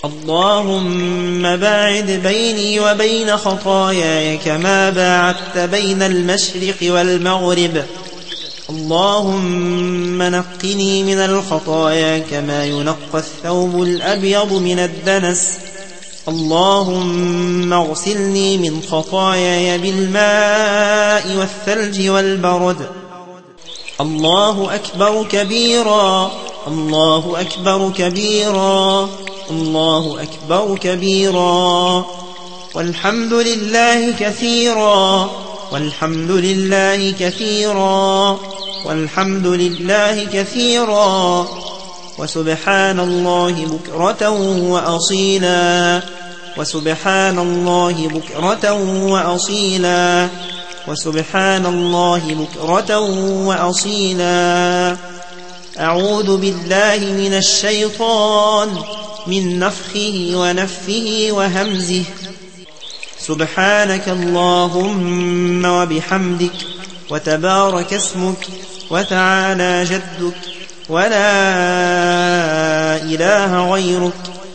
اللهم باعد بيني وبين خطاياي كما باعدت بين المشرق والمغرب. اللهم نقني من الخطايا كما ينقى الثوب الأبيض من الدنس. اللهم اغسلني من خطاياي بالماء والثلج والبرد. الله أكبر كبيرا، الله أكبر كبيرا، الله أكبر كبيرا، والحمد لله كثيرا، والحمد لله كثيرا، والحمد لله كثيرا، وسبحان الله بكرة وأصيلا، وسبحان الله بكرة وأصيلا، وسبحان الله بكرة وأصيلا. أعوذ بالله من الشيطان من نفخه ونفثه وهمزه. سبحانك اللهم وبحمدك، وتبارك اسمك، وتعالى جدك، ولا إله غيرك.